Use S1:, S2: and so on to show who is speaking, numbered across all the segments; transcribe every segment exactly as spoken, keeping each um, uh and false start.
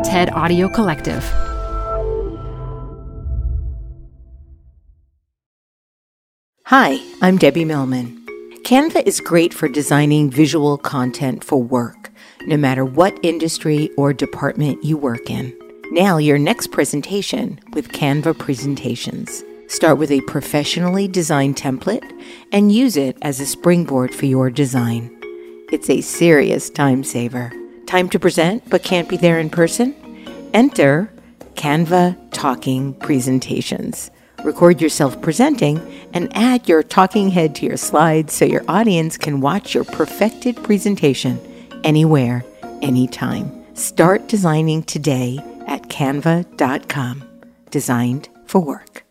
S1: TED Audio Collective.
S2: Hi, I'm Debbie Millman. Canva is great for designing visual content for work, no matter what industry or department you work in. Nail your next presentation with Canva Presentations. Start with a professionally designed template and use it as a springboard for your design. It's a serious time saver. Time to present but can't be there in person? Enter Canva Talking Presentations. Record yourself presenting and add your talking head to your slides so your audience can watch your perfected presentation anywhere, anytime. Start designing today at canva dot com. Designed for work.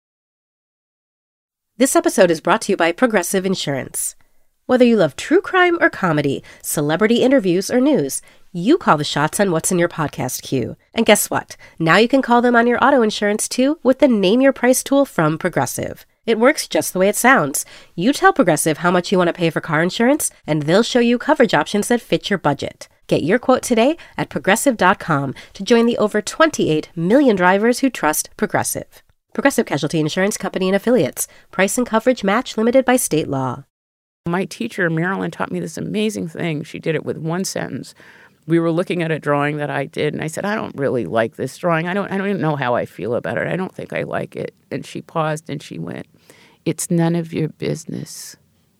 S3: This episode is brought to you by Progressive Insurance. Whether you love true crime or comedy, celebrity interviews or news, you call the shots on what's in your podcast queue. And guess what? Now you can call them on your auto insurance too with the Name Your Price tool from Progressive. It works just the way it sounds. You tell Progressive how much you want to pay for car insurance, and they'll show you coverage options that fit your budget. Get your quote today at progressive dot com to join the over twenty-eight million drivers who trust Progressive. Progressive Casualty Insurance Company and Affiliates. Price and coverage match limited by state law.
S4: My teacher, Marilyn, taught me this amazing thing. She did it with one sentence. We were looking at a drawing that I did, and I said, I don't really like this drawing. I don't I don't even know how I feel about it. I don't think I like it. And she paused and she went, it's none of your business.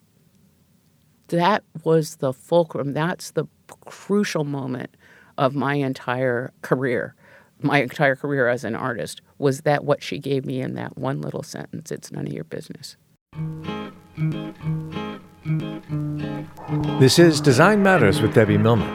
S4: That was the fulcrum. That's the crucial moment of my entire career. My entire career as an artist was that what she gave me in that one little sentence. It's none of your business.
S5: This is Design Matters with Debbie Millman.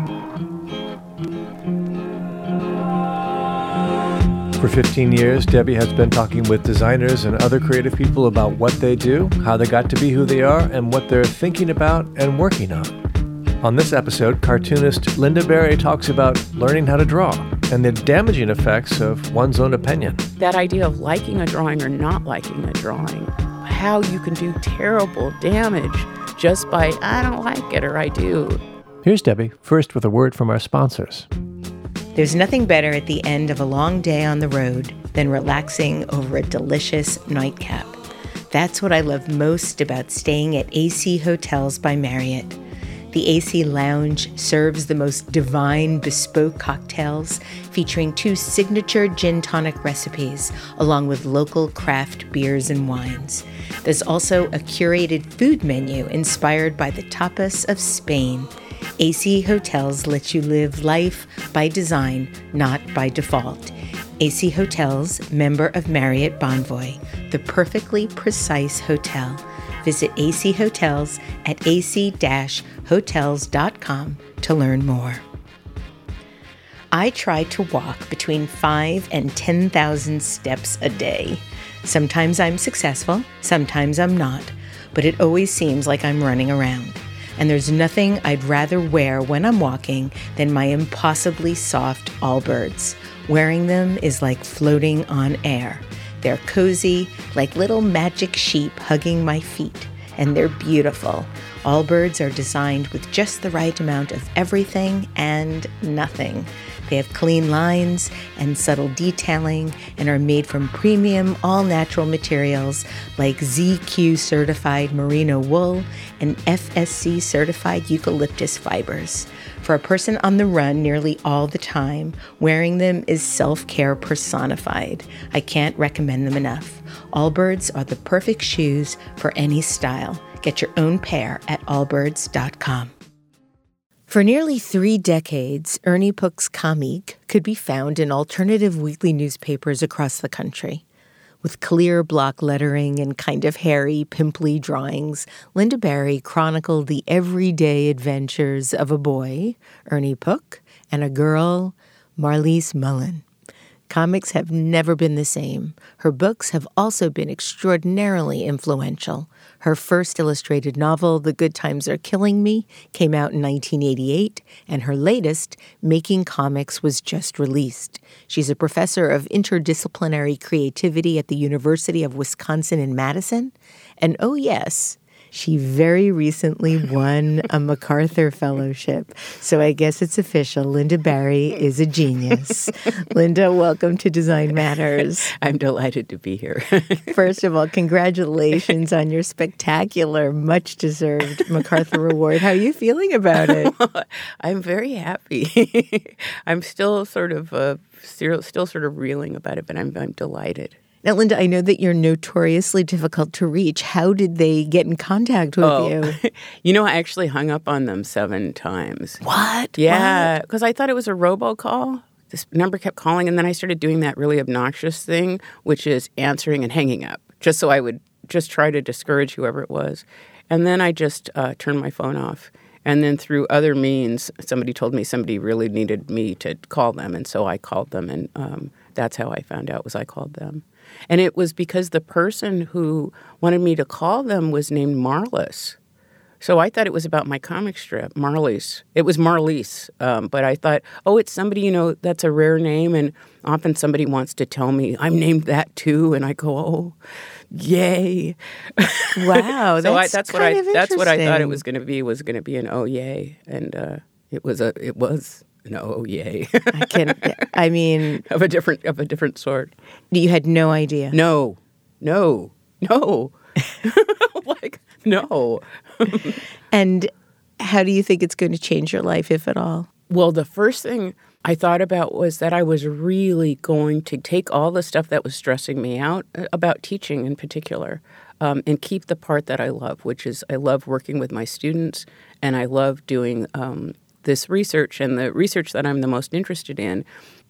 S5: For fifteen years, Debbie has been talking with designers and other creative people about what they do, how they got to be who they are, and what they're thinking about and working on. On this episode, cartoonist Lynda Barry talks about learning how to draw and the damaging effects of one's own opinion.
S4: That idea of liking a drawing or not liking a drawing, how you can do terrible damage just by, I don't like it or I do.
S5: Here's Debbie, first with a word from our sponsors.
S2: There's nothing better at the end of a long day on the road than relaxing over a delicious nightcap. That's what I love most about staying at A C Hotels by Marriott. The A C Lounge serves the most divine bespoke cocktails featuring two signature gin tonic recipes along with local craft beers and wines. There's also a curated food menu inspired by the tapas of Spain. A C Hotels lets you live life by design, not by default. A C Hotels, member of Marriott Bonvoy, the perfectly precise hotel. Visit A C Hotels at a c dash hotels dot com to learn more. I try to walk between five and ten thousand steps a day. Sometimes I'm successful, sometimes I'm not, but it always seems like I'm running around. And there's nothing I'd rather wear when I'm walking than my impossibly soft Allbirds. Wearing them is like floating on air. They're cozy, like little magic sheep hugging my feet, and they're beautiful. Allbirds are designed with just the right amount of everything and nothing. They have clean lines and subtle detailing and are made from premium, all-natural materials like Z Q-certified merino wool and F S C-certified eucalyptus fibers. For a person on the run nearly all the time, wearing them is self-care personified. I can't recommend them enough. Allbirds are the perfect shoes for any style. Get your own pair at allbirds dot com. For nearly three decades, Ernie Puck's comique could be found in alternative weekly newspapers across the country. With clear block lettering and kind of hairy, pimply drawings, Lynda Barry chronicled the everyday adventures of a boy, Ernie Puck, and a girl, Marlise Mullen. Comics have never been the same. Her books have also been extraordinarily influential. Her first illustrated novel, The Good Times Are Killing Me, came out in nineteen eighty-eight, and her latest, Making Comics, was just released. She's a professor of interdisciplinary creativity at the University of Wisconsin in Madison, and oh yes, She very recently won a MacArthur Fellowship. So I guess it's official. Linda Barry is a genius. Linda, welcome to Design Matters.
S4: I'm delighted to be here.
S2: First of all, congratulations on your spectacular, much-deserved MacArthur Award. How are you feeling about it?
S4: I'm very happy. I'm still sort of uh, still, still sort of reeling about it, but I'm, I'm delighted.
S2: Now, Linda, I know that you're notoriously difficult to reach. How did they get in contact with
S4: oh,
S2: you?
S4: You know, I actually hung up on them seven times.
S2: What?
S4: Yeah, because I thought it was a robocall. This number kept calling, and then I started doing that really obnoxious thing, which is answering and hanging up, just so I would just try to discourage whoever it was. And then I just uh, turned my phone off. And then through other means, somebody told me somebody really needed me to call them, and so I called them, and um, that's how I found out was I called them. And it was because the person who wanted me to call them was named Marlis. So I thought it was about my comic strip, Marlies. It was Marlies, um, but I thought, oh, it's somebody, you know, that's a rare name, and often somebody wants to tell me, I'm named that too, and I go, oh, yay.
S2: Wow,
S4: so
S2: that's
S4: I, that's
S2: kind
S4: what I
S2: of
S4: that's what I thought it
S2: interesting.
S4: was going to be, was going to be an oh, yay, and uh, it was a it was an oh, yay.
S2: I can, I mean,
S4: of a different of a different sort.
S2: you had no idea.
S4: No, no, no. Like, no.
S2: And how do you think it's going to change your life, if at all?
S4: Well, the first thing I thought about was that I was really going to take all the stuff that was stressing me out, about teaching in particular, um, and keep the part that I love, which is I love working with my students, and I love doing um, this research. And the research that I'm the most interested in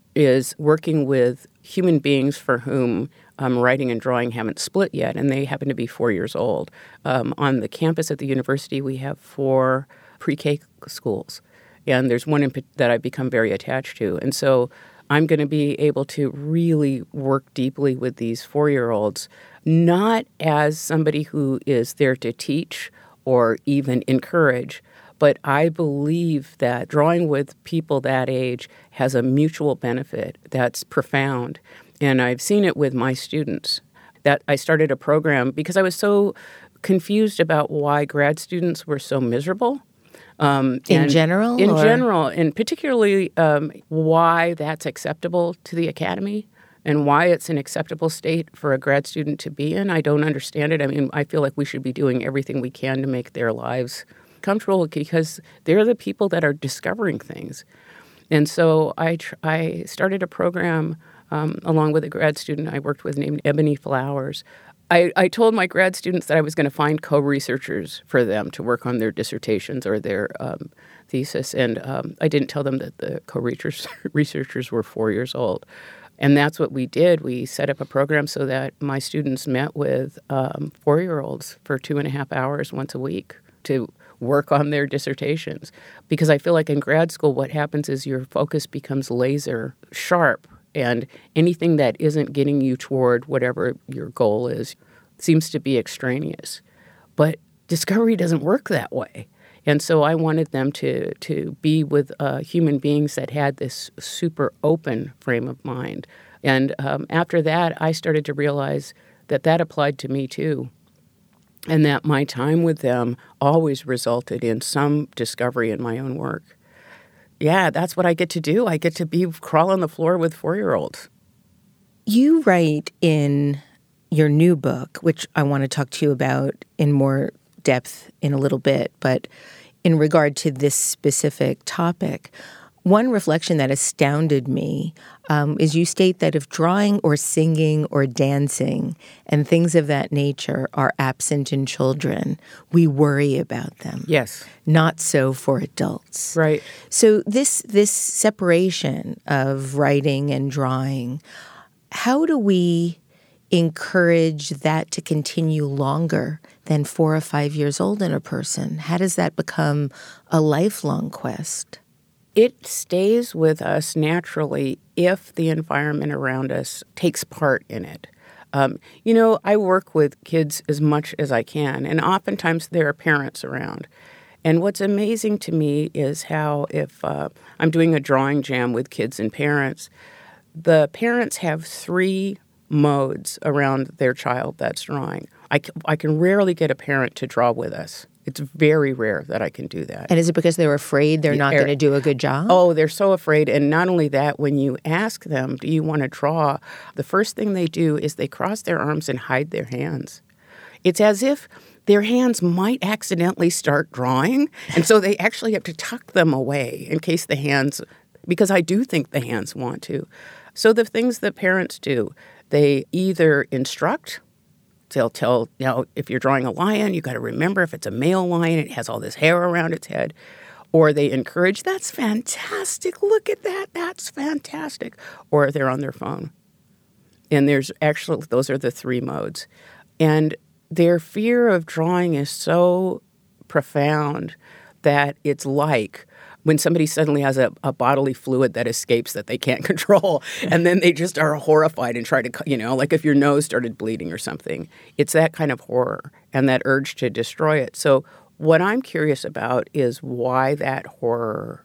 S4: is working with human beings for whom um, writing and drawing haven't split yet, and they happen to be four years old. Um, on the campus at the university, we have four pre-K schools, and there's one in, that I've become very attached to. And so I'm going to be able to really work deeply with these four-year-olds, not as somebody who is there to teach or even encourage, but I believe that drawing with people that age has a mutual benefit that's profound. And I've seen it with my students. That I started a program because I was so confused about why grad students were so miserable. Um,
S2: In general?
S4: In
S2: or?
S4: general, and particularly um, why that's acceptable to the academy and why it's an acceptable state for a grad student to be in. I don't understand it. I mean, I feel like we should be doing everything we can to make their lives comfortable because they're the people that are discovering things. And so I tr- I started a program um, along with a grad student I worked with named Ebony Flowers. I, I told my grad students that I was going to find co-researchers for them to work on their dissertations or their um, thesis, and um, I didn't tell them that the co-researchers researchers were four years old. And that's what we did. We set up a program so that my students met with um, four-year-olds for two and a half hours once a week to work on their dissertations. Because I feel like in grad school, what happens is your focus becomes laser sharp, and anything that isn't getting you toward whatever your goal is seems to be extraneous. But discovery doesn't work that way. And so I wanted them to to be with uh, human beings that had this super open frame of mind. And um, after that, I started to realize that that applied to me too. And that my time with them always resulted in some discovery in my own work. Yeah, that's what I get to do. I get to be crawl on the floor with four-year-olds.
S2: You write in your new book, which I want to talk to you about in more depth in a little bit, but in regard to this specific topic, one reflection that astounded me um, is you state that if drawing or singing or dancing and things of that nature are absent in children, we worry about them.
S4: Yes.
S2: Not so for adults.
S4: Right.
S2: So this this separation of writing and drawing, how do we encourage that to continue longer than four or five years old in a person? How does that become a lifelong quest?
S4: It stays with us naturally if the environment around us takes part in it. Um, you know, I work with kids as much as I can, and oftentimes there are parents around. And what's amazing to me is how if uh, I'm doing a drawing jam with kids and parents, the parents have three modes around their child that's drawing. I, c- I can rarely get a parent to draw with us. It's very rare that I can do that.
S2: And is it because they're afraid they're not
S4: They're-
S2: going to do a good job?
S4: Oh, they're so afraid. And not only that, when you ask them, do you want to draw, the first thing they do is they cross their arms and hide their hands. It's as if their hands might accidentally start drawing. And so they actually have to tuck them away in case the hands, because I do think the hands want to. So the things that parents do, they either instruct. They'll tell, you know, if you're drawing a lion, you got to remember if it's a male lion, it has all this hair around its head. Or they encourage, that's fantastic. Look at that. That's fantastic. Or they're on their phone. And there's actually, those are the three modes. And their fear of drawing is so profound that it's like when somebody suddenly has a, a bodily fluid that escapes that they can't control, and then they just are horrified and try to, you know, like if your nose started bleeding or something. It's that kind of horror and that urge to destroy it. So what I'm curious about is why that horror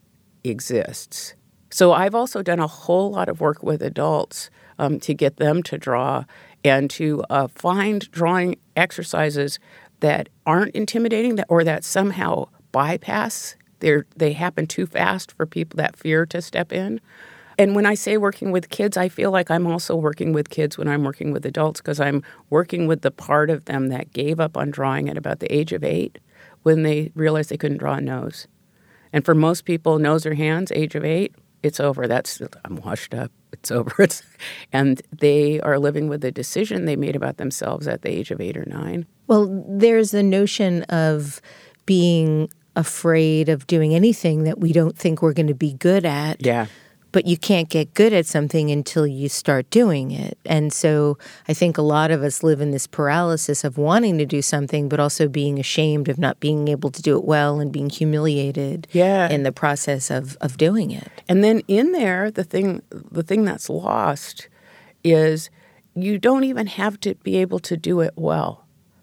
S4: exists. So I've also done a whole lot of work with adults um, to get them to draw and to uh, find drawing exercises that aren't intimidating that, or that somehow bypass. They're, they happen too fast for people, that fear to step in. And when I say working with kids, I feel like I'm also working with kids when I'm working with adults, because I'm working with the part of them that gave up on drawing at about the age of eight when they realized they couldn't draw a nose. And for most people, nose or hands, age of eight, it's over. That's, I'm washed up. It's over. It's, and they are living with the decision they made about themselves at the age of eight or nine.
S2: Well, there's the notion of being afraid of doing anything that we don't think we're going to be good at.
S4: Yeah.
S2: But you can't get good at something until you start doing it. And so I think a lot of us live in this paralysis of wanting to do something, but also being ashamed of not being able to do it well and being humiliated
S4: Yeah.
S2: in the process of, of doing it.
S4: And then in there, the thing the thing that's lost is you don't even have to be able to do it well.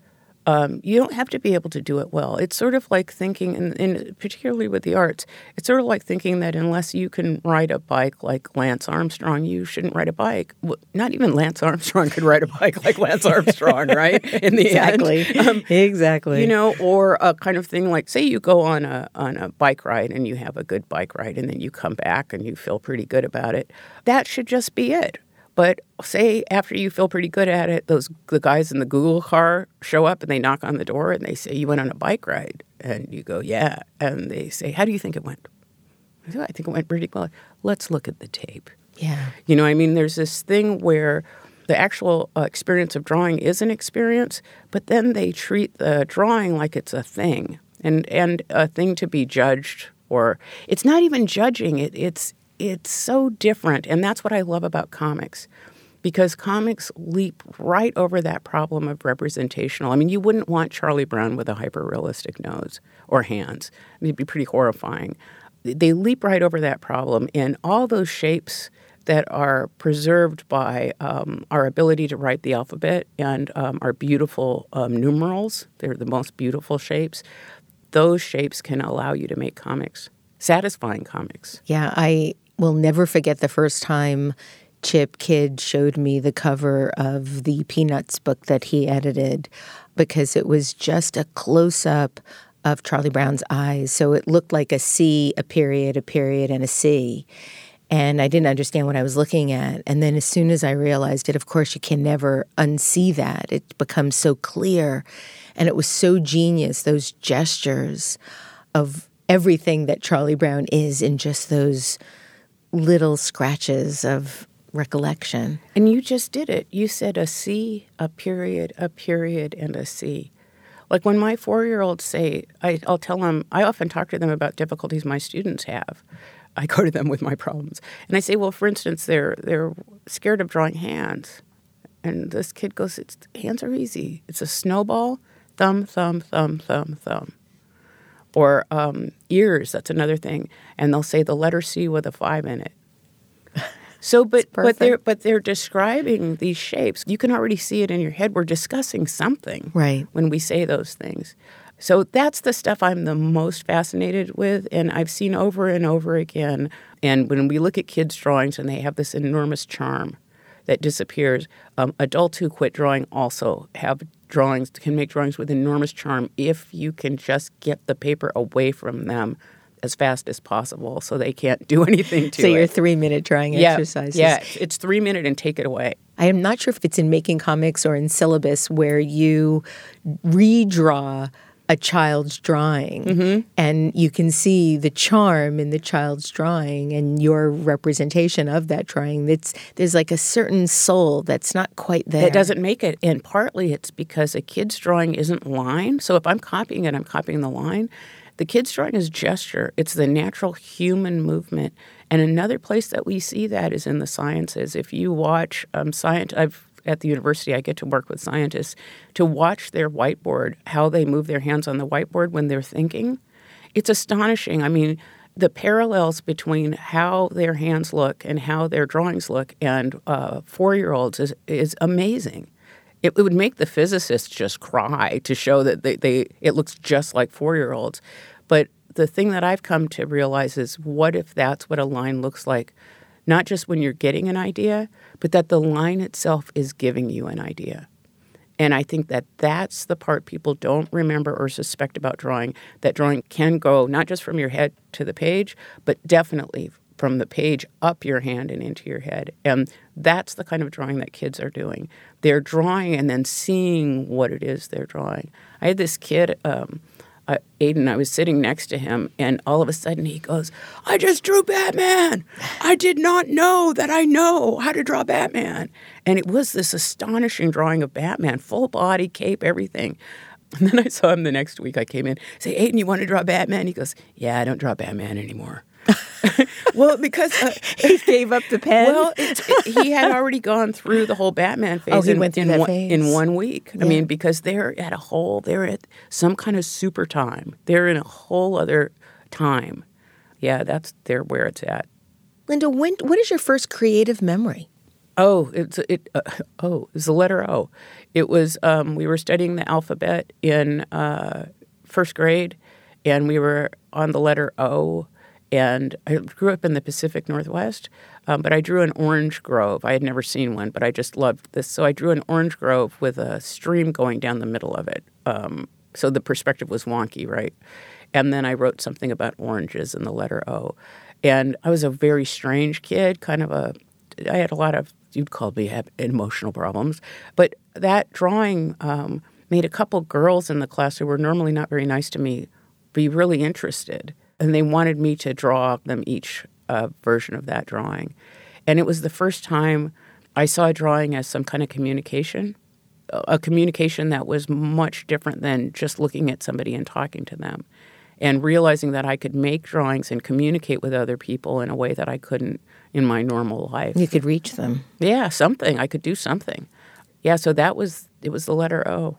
S4: Um, you don't have to be able to do it well. It's sort of like thinking, and, and particularly with the arts, it's sort of like thinking that unless you can ride a bike like Lance Armstrong, you shouldn't ride a bike. Well, not even Lance Armstrong could ride a bike like Lance Armstrong, right? In the
S2: Exactly.
S4: end. Um,
S2: exactly.
S4: You know, or a kind of thing like, say you go on a on a bike ride and you have a good bike ride and then you come back and you feel pretty good about it. That should just be it. But say after you feel pretty good at it, those the guys in the Google car show up and they knock on the door and they say, you went on a bike ride? And you go, yeah. And they say, how do you think it went? I say, I think it went pretty well. Let's look at the tape.
S2: Yeah.
S4: You know, I mean, there's this thing where the actual uh, experience of drawing is an experience, but then they treat the drawing like it's a thing and, and a thing to be judged. Or it's not even judging. It, it's It's so different, and that's what I love about comics, because comics leap right over that problem of representational. I mean, you wouldn't want Charlie Brown with a hyper-realistic nose or hands. I mean, it'd be pretty horrifying. They leap right over that problem, and all those shapes that are preserved by um, our ability to write the alphabet and um, our beautiful um, numerals, they're the most beautiful shapes, those shapes can allow you to make comics, satisfying comics.
S2: Yeah, I will never forget the first time Chip Kidd showed me the cover of the Peanuts book that he edited, because it was just a close-up of Charlie Brown's eyes. So it looked like a C, a period, a period, and a C. And I didn't understand what I was looking at. And then as soon as I realized it, of course, you can never unsee that. It becomes so clear. And it was so genius, those gestures of everything that Charlie Brown is in just those little scratches of recollection.
S4: And you just did it. You said a C, a period, a period, and a C. Like when my four-year-olds say, I, I'll tell them, I often talk to them about difficulties my students have. I go to them with my problems. And I say, well, for instance, they're they're scared of drawing hands. And this kid goes, it's, hands are easy. It's a snowball, thumb, thumb, thumb, thumb, thumb. Or um, ears, that's another thing. And they'll say the letter C with a five in it. So, but but they're but they're describing these shapes. You can already see it in your head. We're discussing something
S2: Right.
S4: when we say those things. So that's the stuff I'm the most fascinated with, and I've seen over and over again. And when we look at kids' drawings and they have this enormous charm that disappears, um, adults who quit drawing also have drawings, can make drawings with enormous charm if you can just get the paper away from them as fast as possible so they can't do anything to
S2: so
S4: it.
S2: So your three-minute drawing
S4: yeah,
S2: exercises.
S4: Yeah, it's three minute and take it away.
S2: I am not sure if it's in Making Comics or in Syllabus where you redraw a child's drawing,
S4: mm-hmm.
S2: and you can see the charm in the child's drawing and your representation of that drawing. It's, there's like a certain soul that's not quite there.
S4: It doesn't make it. And partly it's because a kid's drawing isn't line. So if I'm copying it, I'm copying the line. The kid's drawing is gesture. It's the natural human movement. And another place that we see that is in the sciences. If you watch um, science, I've at the university, I get to work with scientists to watch their whiteboard, how they move their hands on the whiteboard when they're thinking. It's astonishing. I mean, the parallels between how their hands look and how their drawings look and uh, four-year-olds is, is amazing. It, it would make the physicists just cry to show that they, they it looks just like four-year-olds. But the thing that I've come to realize is, what if that's what a line looks like? Not just when you're getting an idea, but that the line itself is giving you an idea. And I think that that's the part people don't remember or suspect about drawing, that drawing can go not just from your head to the page, but definitely from the page up your hand and into your head. And that's the kind of drawing that kids are doing. They're drawing and then seeing what it is they're drawing. I had this kid, um, Uh, Aiden, I was sitting next to him, and all of a sudden he goes, "I just drew Batman. I did not know that I know how to draw Batman." And it was this astonishing drawing of Batman, full body, cape, everything. And then I saw him the next week. I came in, say, "Aiden, you want to draw Batman?" He goes, "Yeah, I don't draw Batman anymore." Well, because uh,
S2: he gave up the pen.
S4: Well, it, it, he had already gone through the whole Batman phase.
S2: Oh, he
S4: in,
S2: went through
S4: in
S2: that
S4: one,
S2: phase
S4: in one week.
S2: Yeah.
S4: I mean, because they're at a whole, they're at some kind of super time. They're in a whole other time. Yeah, that's they're where it's at.
S2: Linda, when what is your first creative memory?
S4: Oh, it's it. Uh, oh, it's the letter O. It was um, we were studying the alphabet in uh, first grade, and we were on the letter O. And I grew up in the Pacific Northwest, um, but I drew an orange grove. I had never seen one, but I just loved this. So I drew an orange grove with a stream going down the middle of it. Um, so the perspective was wonky, right? And then I wrote something about oranges in the letter O. And I was a very strange kid, kind of a – I had a lot of – you'd call me have emotional problems. But that drawing um, made a couple girls in the class who were normally not very nice to me be really interested. And they wanted me to draw them each uh, version of that drawing. And it was the first time I saw a drawing as some kind of communication, a communication that was much different than just looking at somebody and talking to them, and realizing that I could make drawings and communicate with other people in a way that I couldn't in my normal life.
S2: You could reach them.
S4: Yeah, something. I could do something. Yeah, so that was, it was the letter O.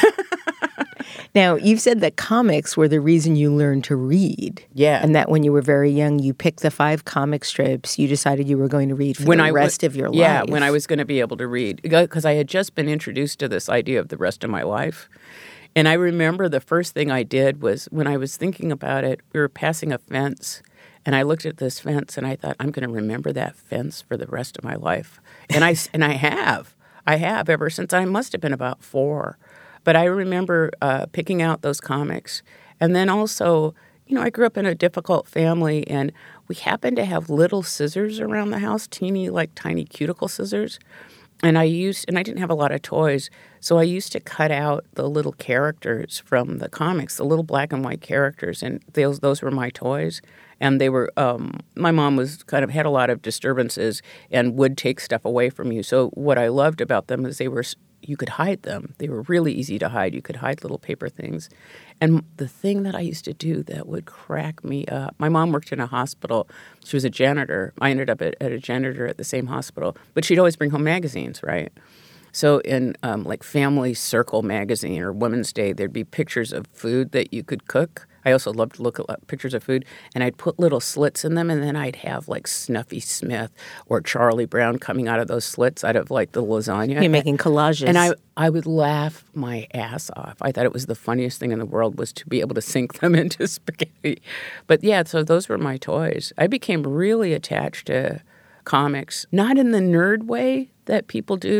S2: Now, you've said that comics were the reason you learned to read.
S4: Yeah.
S2: And that when you were very young, you picked the five comic strips you decided you were going to read for
S4: when
S2: the
S4: I
S2: rest
S4: w-
S2: of your
S4: yeah,
S2: life.
S4: Yeah, when I was going to be able to read. Because I had just been introduced to this idea of the rest of my life. And I remember the first thing I did was when I was thinking about it, we were passing a fence. And I looked at this fence and I thought, I'm going to remember that fence for the rest of my life. And I, and I have. I have ever since I must have been about four. But I remember uh, picking out those comics. And then also, you know, I grew up in a difficult family, and we happened to have little scissors around the house, teeny, like tiny cuticle scissors. And I used, and I didn't have a lot of toys, so I used to cut out the little characters from the comics, the little black and white characters, and those those were my toys. And they were, um, my mom was kind of, had a lot of disturbances and would take stuff away from you. So what I loved about them is they were, you could hide them. They were really easy to hide. You could hide little paper things. And the thing that I used to do that would crack me up, my mom worked in a hospital. She was a janitor. I ended up at, at a janitor at the same hospital. But she'd always bring home magazines, right? So in um, like Family Circle magazine or Women's Day, there'd be pictures of food that you could cook. I also loved to look at pictures of food, and I'd put little slits in them, and then I'd have like Snuffy Smith or Charlie Brown coming out of those slits out of like the lasagna.
S2: You're making collages.
S4: And I, I would laugh my ass off. I thought it was the funniest thing in the world was to be able to sink them into spaghetti. But yeah, so those were my toys. I became really attached to comics, not in the nerd way that people do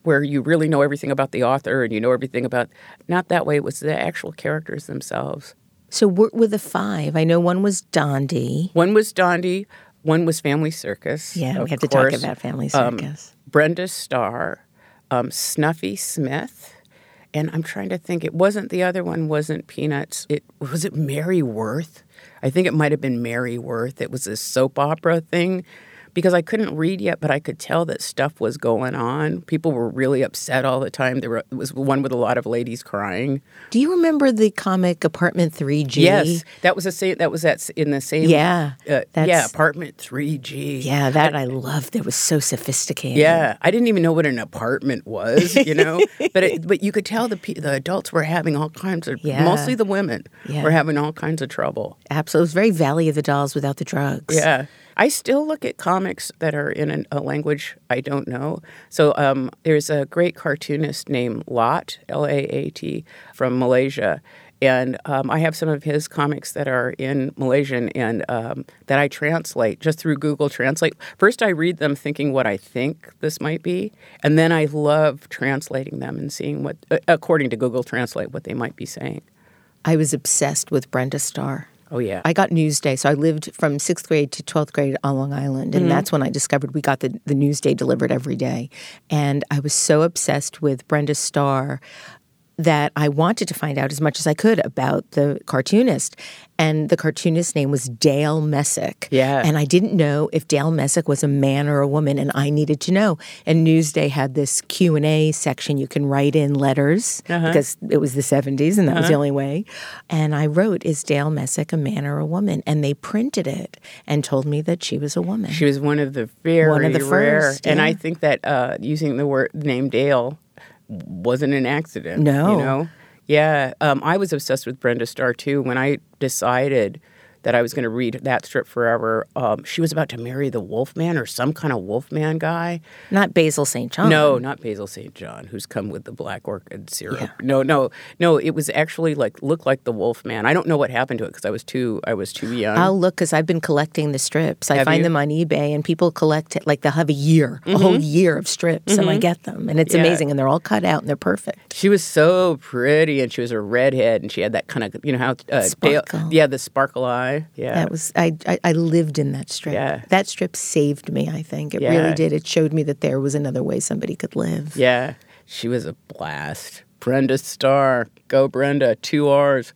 S4: where you really know everything about the author and you know everything about, not that way. It was the actual characters themselves.
S2: So what were the five? I know one was Dondi.
S4: One was Dondi. One was Family Circus.
S2: Yeah, we have
S4: course.
S2: to talk about Family Circus.
S4: Um, Brenda Starr, um, Snuffy Smith, and I'm trying to think. It wasn't, the other one wasn't Peanuts. It was it Mary Worth? I think it might have been Mary Worth. It was this soap opera thing. Because I couldn't read yet, but I could tell that stuff was going on. People were really upset all the time. There were, it was one with a lot of ladies crying.
S2: Do you remember the comic Apartment three G?
S4: Yes, that was the same. That was that in the same.
S2: Yeah,
S4: uh, yeah, Apartment three G.
S2: Yeah, that I, I loved. It was so sophisticated.
S4: Yeah, I didn't even know what an apartment was, you know. but it, but you could tell the the adults were having all kinds of.
S2: Yeah.
S4: Mostly the women
S2: yeah.
S4: were having all kinds of trouble.
S2: Absolutely, it was very Valley of the Dolls without the drugs.
S4: Yeah. I still look at comics that are in an, a language I don't know. So um, there's a great cartoonist named Lot, L A A T, from Malaysia. And um, I have some of his comics that are in Malaysian and um, that I translate just through Google Translate. First, I read them thinking what I think this might be. And then I love translating them and seeing what, uh, according to Google Translate, what they might be saying.
S2: I was obsessed with Brenda Starr.
S4: Oh, yeah.
S2: I got Newsday. So I lived from sixth grade to twelfth grade on Long Island. And mm-hmm. that's when I discovered we got the, the Newsday delivered every day. And I was so obsessed with Brenda Starr that I wanted to find out as much as I could about the cartoonist. And the cartoonist's name was Dale Messick.
S4: Yeah.
S2: And I didn't know if Dale Messick was a man or a woman, and I needed to know. And Newsday had this Q and A section. You can write in letters uh-huh. because it was the seventies, and that uh-huh. was the only way. And I wrote, is Dale Messick a man or a woman? And they printed it and told me that she was a woman.
S4: She was one of the very
S2: one of the
S4: rare.
S2: First, yeah.
S4: And I think that uh, using the word name Dale wasn't an accident.
S2: No.
S4: You know? Yeah. Um, I was obsessed with Brenda Starr, too. When I decided that I was going to read that strip forever, um, she was about to marry the Wolfman or some kind of Wolfman guy.
S2: Not Basil Saint John.
S4: No, not Basil Saint John, who's come with the black orchid syrup.
S2: Yeah.
S4: No, no, no. It was actually like looked like the Wolfman. I don't know what happened to it because I was too I was too young.
S2: I'll look because I've been collecting the strips. I
S4: have
S2: find
S4: you?
S2: them on eBay, and people collect it like they'll have a year, mm-hmm. a whole year of strips, mm-hmm. and I get them, and it's
S4: yeah.
S2: amazing, and they're all cut out and they're perfect.
S4: She was so pretty, and she was a redhead, and she had that kind of you know how uh,
S2: sparkle.
S4: Dale, yeah, the sparkle eye. Yeah,
S2: that was. I, I, I lived in that strip.
S4: Yeah.
S2: That strip saved me, I think. It
S4: yeah.
S2: really did. It showed me that there was another way somebody could live.
S4: Yeah. She was a blast. Brenda Starr. Go, Brenda. Two R's.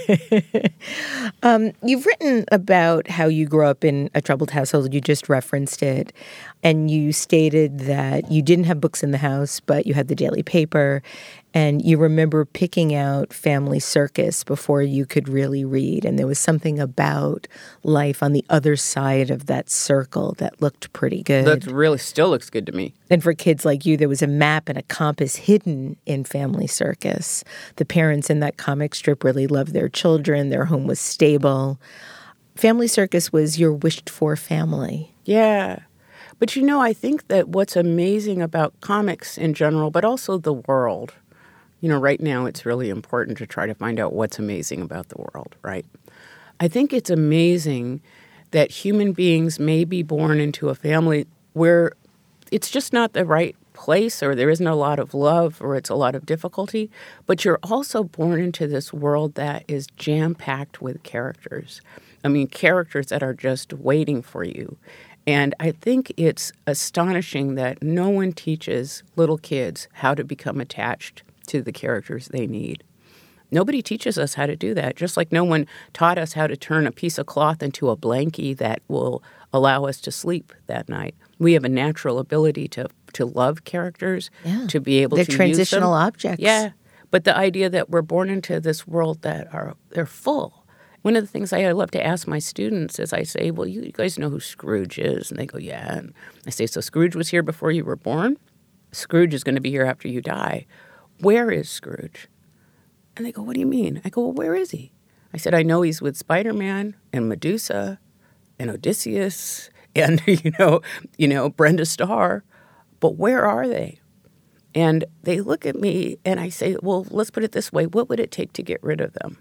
S2: um, you've written about how you grew up in a troubled household. You just referenced it. And you stated that you didn't have books in the house, but you had the daily paper. And you remember picking out Family Circus before you could really read. And there was something about life on the other side of that circle that looked pretty good.
S4: That really still looks good to me.
S2: And for kids like you, there was a map and a compass hidden in Family Circus. The parents in that comic strip really loved their children. Their home was stable. Family Circus was your wished-for family.
S4: Yeah. But, you know, I think that what's amazing about comics in general, but also the world, you know, right now it's really important to try to find out what's amazing about the world, right? I think it's amazing that human beings may be born into a family where it's just not the right place or there isn't a lot of love or it's a lot of difficulty, but you're also born into this world that is jam-packed with characters. I mean, characters that are just waiting for you. And I think it's astonishing that no one teaches little kids how to become attached to the characters they need. Nobody teaches us how to do that, just like no one taught us how to turn a piece of cloth into a blankie that will allow us to sleep that night. We have a natural ability to, to love characters,
S2: yeah.
S4: to be able
S2: they're
S4: to use them.
S2: They're transitional objects.
S4: Yeah, but the idea that we're born into this world that are they're full. One of the things I love to ask my students is I say, well, you guys know who Scrooge is? And they go, yeah. And I say, so Scrooge was here before you were born? Scrooge is going to be here after you die. Where is Scrooge? And they go, what do you mean? I go, well, where is he? I said, I know he's with Spider-Man and Medusa and Odysseus and, you know, you know, Brenda Starr. But where are they? And they look at me and I say, well, let's put it this way. What would it take to get rid of them?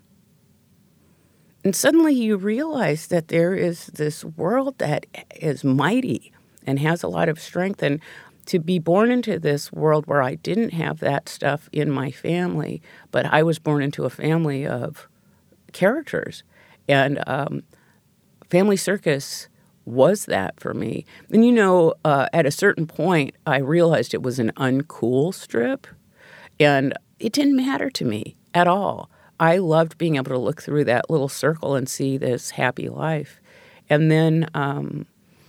S4: And suddenly you realize that there is this world that is mighty and has a lot of strength. And to be born into this world where I didn't have that stuff in my family, but I was born into a family of characters. And um, Family Circus was that for me. And, you know, uh, at a certain point, I realized it was an uncool strip, and it didn't matter to me at all. I loved being able to look through that little circle and see this happy life. And then um,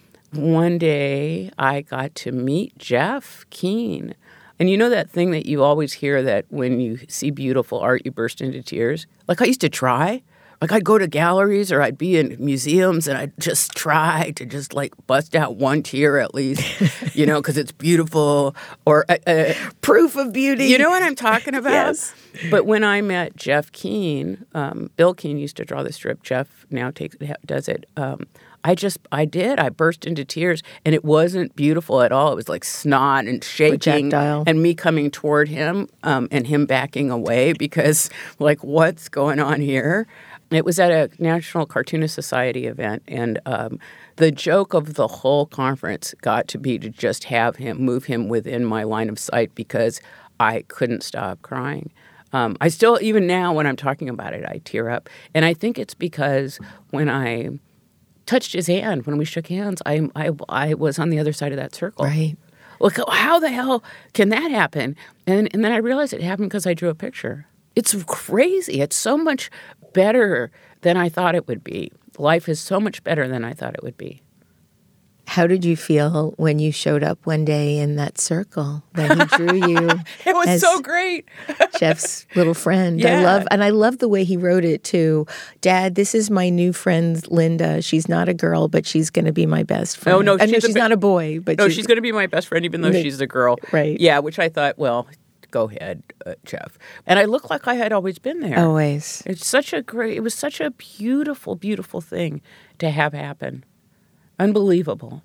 S4: one day I got to meet Jeff Keane. And you know that thing that you always hear, that when you see beautiful art, you burst into tears? Like, I used to try. Like, I'd go to galleries or I'd be in museums and I'd just try to just, like, bust out one tear at least, you know, because it's beautiful, or uh, uh,
S2: proof of beauty.
S4: You know what I'm talking about?
S2: Yes.
S4: But when I met Jeff Keane, um, Bill Keane used to draw the strip. Jeff now takes does it. Um, I just, I did. I burst into tears, and it wasn't beautiful at all. It was like snot and shaking,
S2: Projectile.
S4: and me coming toward him um, and him backing away because, like, what's going on here? It was at a National Cartoonist Society event, and um, the joke of the whole conference got to be to just have him, move him within my line of sight, because I couldn't stop crying. Um, I still, even now when I'm talking about it, I tear up. And I think it's because when I touched his hand, when we shook hands, I, I, I was on the other side of that circle.
S2: Right.
S4: Look, how the hell can that happen? And, and then I realized it happened because I drew a picture. It's crazy. It's so much better than I thought it would be. Life is so much better than I thought it would be.
S2: How did you feel when you showed up one day in that circle that he drew you?
S4: It was
S2: as
S4: so great.
S2: Jeff's little friend.
S4: Yeah.
S2: I love, and I love the way he wrote it too. Dad, this is my new friend Linda. She's not a girl, but she's going to be my best friend.
S4: Oh no,
S2: uh,
S4: she's,
S2: no, she's
S4: a,
S2: not a boy, but
S4: no,
S2: she's,
S4: she's going to be my best friend, even though
S2: No,
S4: she's a girl.
S2: right.
S4: Yeah, which I thought, well, go ahead, uh, Jeff. And I look like I had always been there.
S2: always.
S4: It's such a great. It was such a beautiful, beautiful thing to have happen. Unbelievable.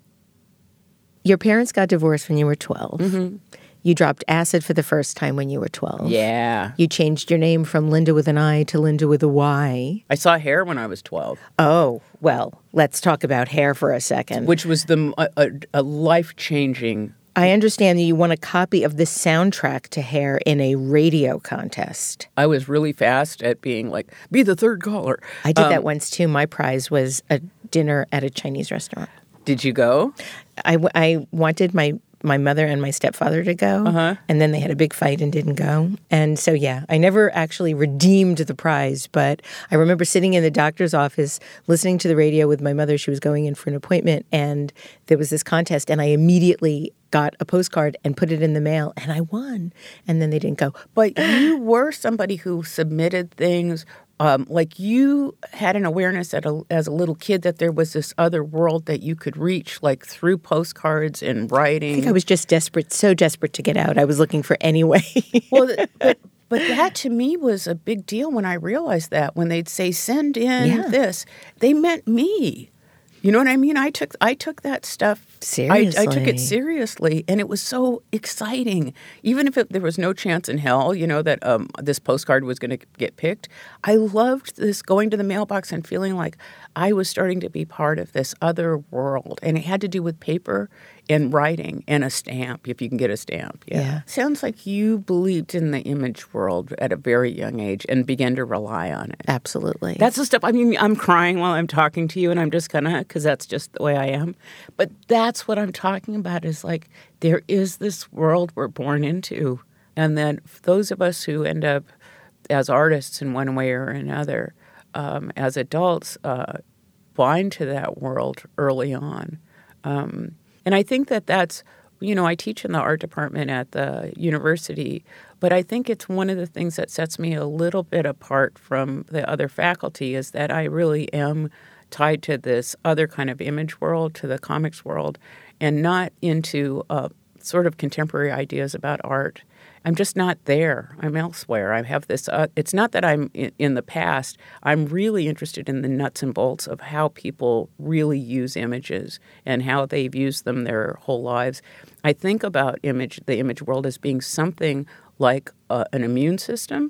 S2: Your parents got divorced when you were twelve.
S4: Mm-hmm.
S2: You dropped acid for the first time when you were twelve.
S4: Yeah.
S2: You changed your name from Linda with an I to Linda with a Y.
S4: I saw hair when I was twelve,
S2: Oh, well, let's talk about hair for a second.
S4: which was the a, a, a life-changing.
S2: I understand that you won a copy of the soundtrack to Hair in a radio contest.
S4: I was really fast at being like, be the third caller.
S2: I did
S4: Um,
S2: that once too. My prize was a dinner at a Chinese restaurant.
S4: Did you go?
S2: I, w- I wanted my, my mother and my stepfather to go,
S4: Uh-huh.
S2: and then they had a big fight and didn't go. And so, yeah, I never actually redeemed the prize, but I remember sitting in the doctor's office listening to the radio with my mother. She was going in for an appointment, and there was this contest, and I immediately got a postcard and put it in the mail, and I won. And then they didn't go.
S4: But you were somebody who submitted things. Um, like you had an awareness at a, as a little kid that there was this other world that you could reach, like through postcards and writing.
S2: I think I was just desperate, so desperate to get out. I was looking for any way.
S4: Well, th- but but that to me was a big deal when I realized that when they'd say send in
S2: Yeah.
S4: this, they meant me. You know what I mean? I took I took that stuff
S2: Seriously.
S4: I, I took it seriously, and it was so exciting. Even if it, there was no chance in hell, you know, that um, this postcard was going to get picked. I loved this going to the mailbox and feeling like I was starting to be part of this other world, and it had to do with paper and writing and a stamp, if you can get a stamp. Yeah.
S2: Yeah.
S4: Sounds like you believed in the image world at a very young age and began to rely on it.
S2: Absolutely.
S4: That's the stuff. I mean, I'm crying while I'm talking to you, and I'm just gonna, because that's just the way I am. But that's what I'm talking about, is like there is this world we're born into. And then those of us who end up as artists in one way or another, um, as adults, uh, blind to that world early on. Um, and I think that that's, you know, I teach in the art department at the university, but I think it's one of the things that sets me a little bit apart from the other faculty is that I really am tied to this other kind of image world, to the comics world, and not into uh, sort of contemporary ideas about art. I'm just not there. I'm elsewhere. I have this, uh, it's not that I'm in, in the past. I'm really interested in the nuts and bolts of how people really use images and how they've used them their whole lives. I think about image, the image world as being something like uh, an immune system.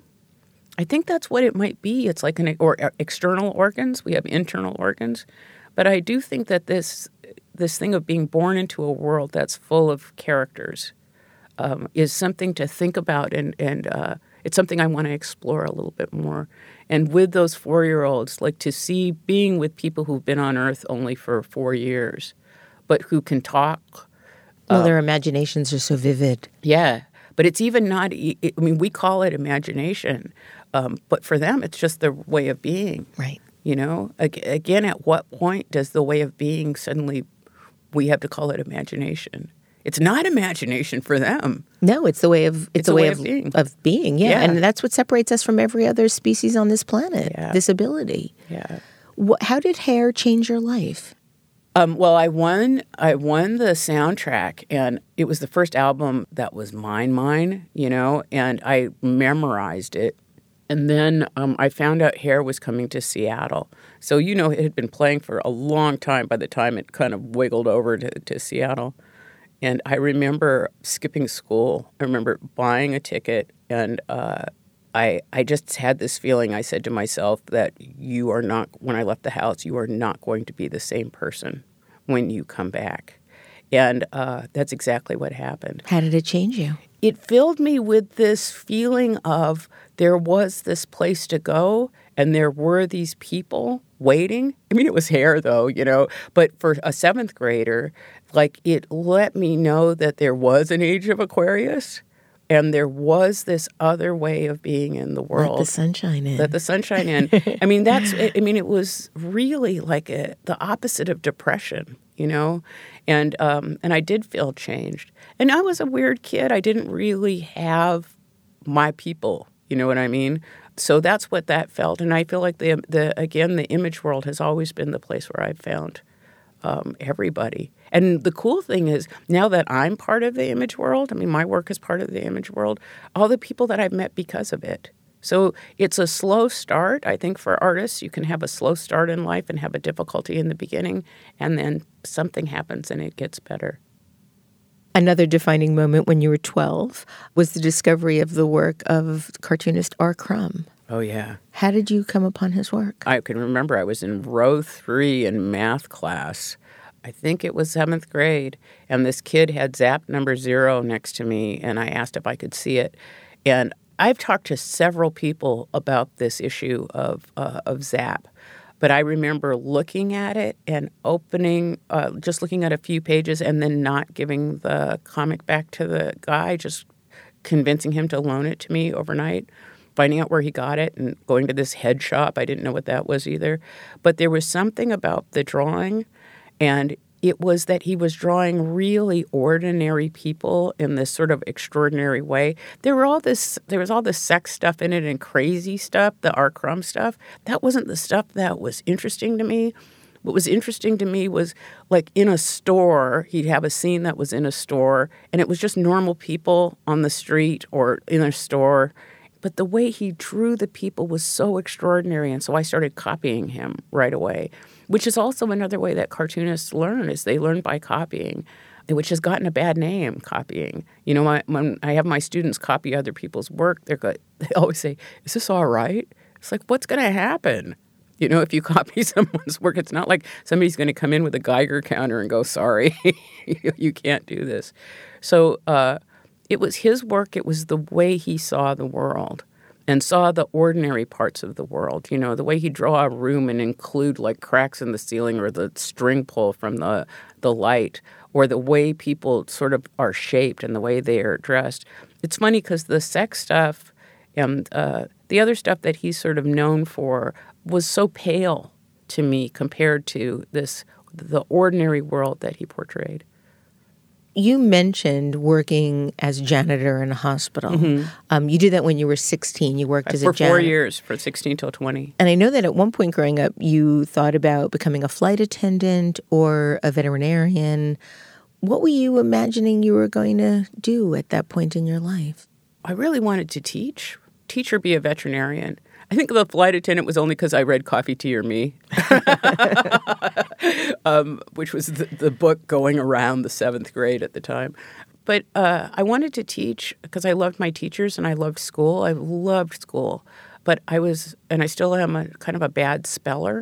S4: I think that's what it might be. It's like an or external organs. We have internal organs. But I do think that this this thing of being born into a world that's full of characters um, is something to think about, and, and uh, it's something I want to explore a little bit more. And with those four-year-olds, like to see being with people who've been on Earth only for four years, but who can talk.
S2: Well,
S4: uh,
S2: their imaginations are so vivid.
S4: Yeah, but it's even not, I mean, we call it imagination, um, but for them, it's just their way of being.
S2: Right.
S4: You know, again, at what point does the way of being suddenly, we have to call it imagination? It's not imagination for them.
S2: No, it's the way of it's,
S4: It's
S2: a
S4: a
S2: way,
S4: way
S2: of,
S4: of being.
S2: of being. Yeah.
S4: Yeah.
S2: And that's what separates us from every other species on this planet.
S4: Yeah.
S2: This ability.
S4: Yeah.
S2: What, how did Hair change your life?
S4: Um, well, I won. I won the soundtrack, and it was the first album that was mine, mine. You know, and I memorized it. And then um, I found out Hair was coming to Seattle. So, you know, it had been playing for a long time by the time it kind of wiggled over to, to Seattle. And I remember skipping school. I remember buying a ticket, and uh, I I just had this feeling. I said to myself that you are not, when I left the house, you are not going to be the same person when you come back. And uh, that's exactly what happened.
S2: How did it change you?
S4: It filled me with this feeling of there was this place to go, and there were these people waiting. I mean, it was Hair, though, you know, but for a seventh grader, like, it let me know that there was an age of Aquarius, and there was this other way of being in the world.
S2: Let the sunshine in.
S4: Let the sunshine in. I mean, that's, I mean, it was really like a, the opposite of depression, you know? And um, and I did feel changed. And I was a weird kid. I didn't really have my people, you know what I mean? So that's what that felt. And I feel like, the the again, the image world has always been the place where I've found um, everybody. And the cool thing is, now that I'm part of the image world, I mean, my work is part of the image world, all the people that I've met because of it. So it's a slow start. I think for artists, you can have a slow start in life and have a difficulty in the beginning, and then something happens and it gets better.
S2: Another defining moment when you were twelve was the discovery of the work of cartoonist R. Crumb.
S4: Oh, yeah.
S2: How did you come upon his work?
S4: I can remember I was in row three in math class. I think it was seventh grade, and this kid had Zap number zero next to me, and I asked if I could see it. And I've talked to several people about this issue of uh, of Zap, but I remember looking at it and opening, uh, just looking at a few pages and then not giving the comic back to the guy, just convincing him to loan it to me overnight, finding out where he got it and going to this head shop. I didn't know what that was either. But there was something about the drawing, and it was that he was drawing really ordinary people in this sort of extraordinary way. There were all this, there was all this sex stuff in it and crazy stuff, the R. Crumb stuff. That wasn't the stuff that was interesting to me. What was interesting to me was, like, in a store, he'd have a scene that was in a store, and it was just normal people on the street or in a store. But the way he drew the people was so extraordinary, and so I started copying him right away, which is also another way that cartoonists learn, is they learn by copying, which has gotten a bad name, copying. You know, my, when I have my students copy other people's work, they're good. They always say, is this all right? It's like, what's going to happen? You know, if you copy someone's work, it's not like somebody's going to come in with a Geiger counter and go, sorry, you can't do this. So, uh, it was his work. It was the way he saw the world and saw the ordinary parts of the world. You know, the way he'd draw a room and include, like, cracks in the ceiling or the string pull from the the light, or the way people sort of are shaped and the way they are dressed. It's funny because the sex stuff and uh, the other stuff that he's sort of known for was so pale to me compared to this the ordinary world that he portrayed.
S2: You mentioned working as janitor in a hospital. Mm-hmm. Um, you did that when you were sixteen. You worked as a
S4: janitor. For four years, for sixteen till twenty.
S2: And I know that at one point growing up, you thought about becoming a flight attendant or a veterinarian. What were you imagining you were going to do at that point in your life?
S4: I really wanted to teach, teach or be a veterinarian. I think the flight attendant was only because I read Coffee, Tea, or Me, um, which was the, the book going around the seventh grade at the time. But uh, I wanted to teach because I loved my teachers and I loved school. I loved school. But I was, and I still am, a kind of a bad speller.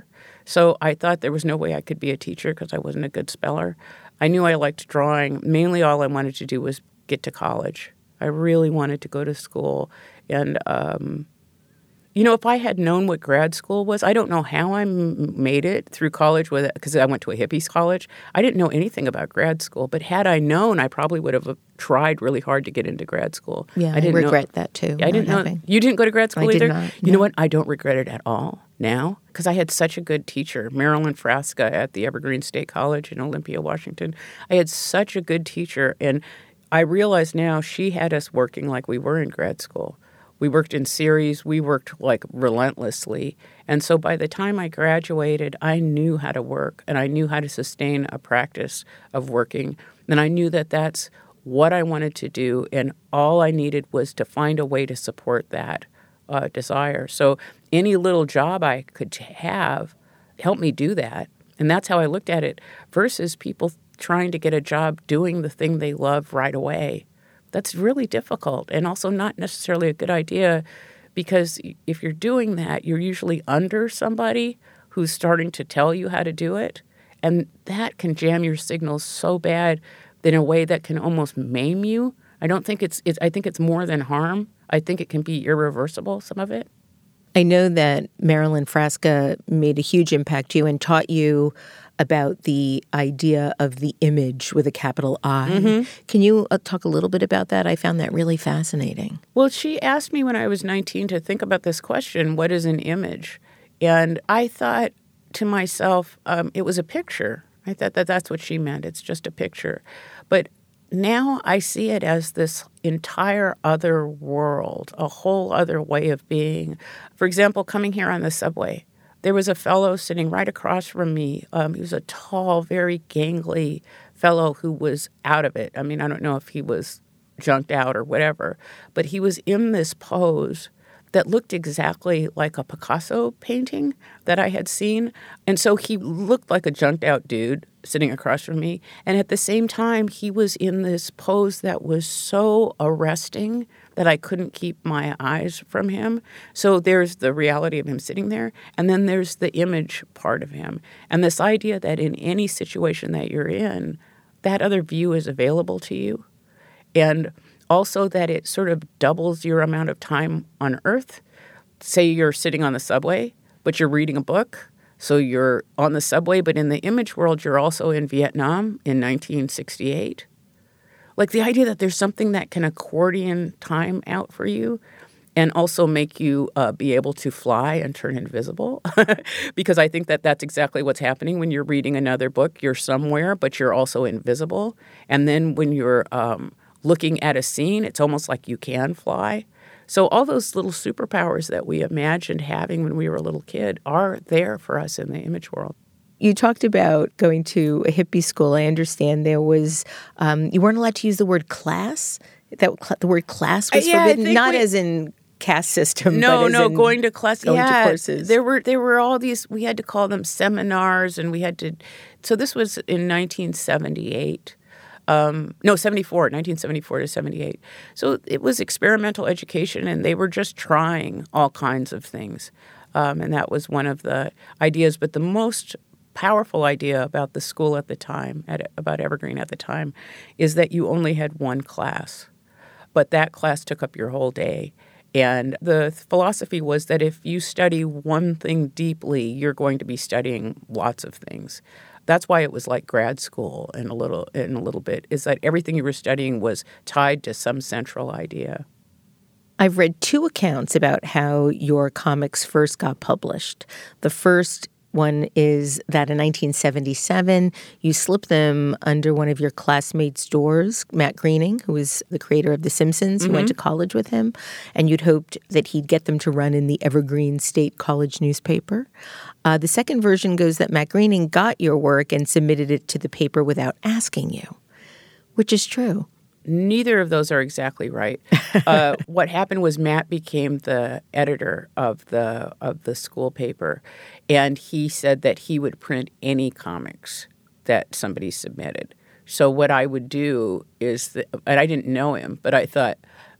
S4: So I thought there was no way I could be a teacher because I wasn't a good speller. I knew I liked drawing. Mainly all I wanted to do was get to college. I really wanted to go to school. And, um, you know, if I had known what grad school was, I don't know how I m- made it through college with it because I went to a hippies college. I didn't know anything about grad school. But had I known, I probably would have tried really hard to get into grad school.
S2: Yeah,
S4: I, didn't
S2: I regret
S4: know,
S2: that too.
S4: I didn't know.
S2: Having.
S4: You didn't go to grad school
S2: I
S4: either?
S2: did not,
S4: You
S2: no.
S4: know what? I don't regret it at all now because I had such a good teacher, Marilyn Frasca at the Evergreen State College in Olympia, Washington. I had such a good teacher, and I realize now she had us working like we were in grad school. We worked in series. We worked like relentlessly. And so by the time I graduated, I knew how to work, and I knew how to sustain a practice of working. And I knew that that's what I wanted to do, and all I needed was to find a way to support that uh, desire. So any little job I could have helped me do that. And that's how I looked at it versus people trying to get a job doing the thing they love right away. That's really difficult and also not necessarily a good idea because if you're doing that, you're usually under somebody who's starting to tell you how to do it. And that can jam your signals so bad in a way that can almost maim you. I don't think it's, it's I think it's more than harm. I think it can be irreversible, some of it.
S2: I know that Marilyn Frasca made a huge impact to you and taught you about the idea of the image with a capital I. Mm-hmm. Can you uh, talk a little bit about that? I found that really fascinating.
S4: Well, she asked me when I was nineteen to think about this question, what is an image? And I thought to myself, um, it was a picture. I thought that that's what she meant. It's just a picture. But now I see it as this entire other world, a whole other way of being. For example, coming here on the subway, there was a fellow sitting right across from me. Um, he was a tall, very gangly fellow who was out of it. I mean, I don't know if he was junked out or whatever, but he was in this pose that looked exactly like a Picasso painting that I had seen. And so he looked like a junked out dude sitting across from me. And at the same time, he was in this pose that was so arresting that I couldn't keep my eyes from him. So there's the reality of him sitting there, and then there's the image part of him. And this idea that in any situation that you're in, that other view is available to you. And also that it sort of doubles your amount of time on Earth. Say you're sitting on the subway, but you're reading a book. So you're on the subway, but in the image world, you're also in Vietnam in nineteen sixty-eight. Like the idea that there's something that can accordion time out for you and also make you uh, be able to fly and turn invisible. Because I think that that's exactly what's happening when you're reading another book. You're somewhere, but you're also invisible. And then when you're um, looking at a scene, it's almost like you can fly. So all those little superpowers that we imagined having when we were a little kid are there for us in the image world.
S2: You talked about going to a hippie school. I understand there was, um, you weren't allowed to use the word class. That cl- the word class was
S4: uh, yeah,
S2: forbidden, not
S4: we,
S2: as in caste system.
S4: No,
S2: but as
S4: no,
S2: in
S4: going to class.
S2: Going
S4: yeah,
S2: to courses.
S4: There were there were all these. We had to call them seminars, and we had to. So this was in nineteen seventy-eight. Um, no, seventy-four, nineteen seventy-four to seventy-eight. So it was experimental education, and they were just trying all kinds of things, um, and that was one of the ideas. But the most powerful idea about the school at the time, at, about Evergreen at the time, is that you only had one class, but that class took up your whole day. And the philosophy was that if you study one thing deeply, you're going to be studying lots of things. That's why it was like grad school in a little in a little bit, is that everything you were studying was tied to some central idea.
S2: I've read two accounts about how your comics first got published. The first one is that in nineteen seventy-seven, you slipped them under one of your classmates' doors, Matt Groening, who was the creator of The Simpsons. Mm-hmm. You went to college with him, and you'd hoped that he'd get them to run in the Evergreen State College newspaper. Uh, the second version goes that Matt Groening got your work and submitted it to the paper without asking you, which is true.
S4: Neither of those are exactly right. Uh, what happened was Matt became the editor of the of the school paper, and he said that he would print any comics that somebody submitted. So what I would do is, that, and I didn't know him, but I thought,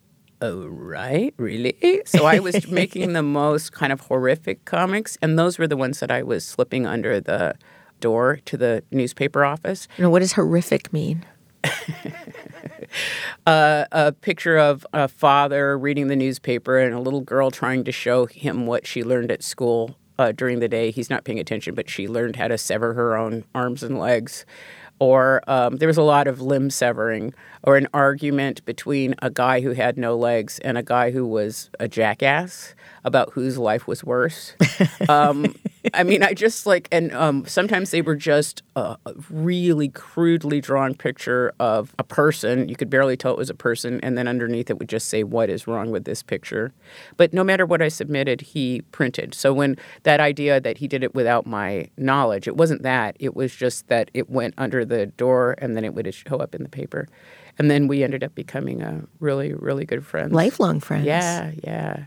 S4: oh, right? Really? So I was making the most kind of horrific comics, and those were the ones that I was slipping under the door to the newspaper office.
S2: Now, what does horrific mean?
S4: uh, a picture of a father reading the newspaper and a little girl trying to show him what she learned at school uh, during the day. He's not paying attention, but she learned how to sever her own arms and legs. Or um, there was a lot of limb severing, or an argument between a guy who had no legs and a guy who was a jackass about whose life was worse. um, I mean, I just like, and um, sometimes they were just a really crudely drawn picture of a person. You could barely tell it was a person, and then underneath it would just say, what is wrong with this picture? But no matter what I submitted, he printed. So when that idea that he did it without my knowledge, it wasn't that. It was just that it went under the door, and then it would show up in the paper. And then we ended up becoming a really, really good friends.
S2: Lifelong friends.
S4: Yeah, yeah.